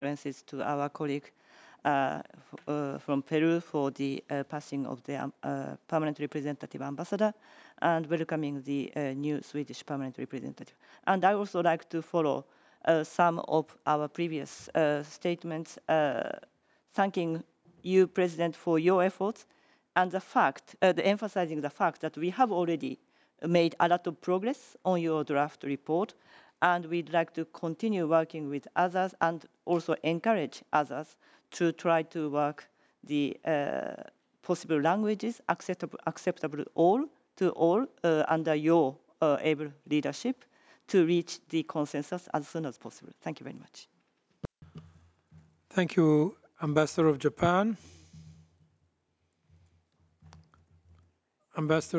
condolences to our colleague from Peru for the passing of the permanent representative ambassador and welcoming the new Swedish permanent representative. And I also like to follow some of our previous statements, thanking you, President, for your efforts and the fact, emphasizing the fact that we have already made a lot of progress on your draft report, and we'd like to continue working with others and also encourage others to try to work the possible languages acceptable to all under your able leadership to reach the consensus as soon as possible. Thank you very much. Thank you, Ambassador of Japan. Ambassador